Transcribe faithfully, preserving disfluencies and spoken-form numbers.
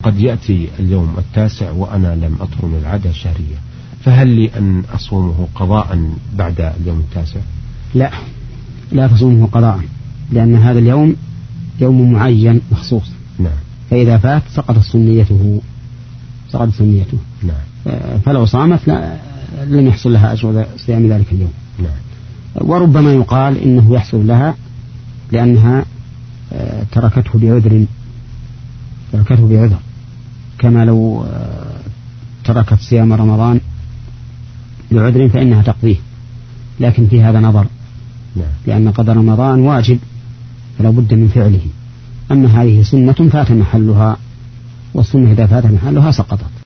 قد يأتي اليوم التاسع وأنا لم أطعم العادة الشهرية، فهل لي أن أصومه قضاء بعد اليوم التاسع؟ لا، لا تصومه قضاء، لأن هذا اليوم يوم معين مخصوص. نعم. فإذا فات سقطت سنيته سقطت سنيته. نعم. فلو صامت لا لم يحصل لها أجر صيام ذلك اليوم. نعم. وربما يقال إنه يحصل لها لأنها تركته بعذر تركته بعذر كما لو تركت صيام رمضان بعذر فإنها تقضيه، لكن في هذا نظر. نعم. لأن قضاء رمضان واجب فلا بد من فعله، أما هذه سنة فات محلها، والسنة إذا فات محلها سقطت.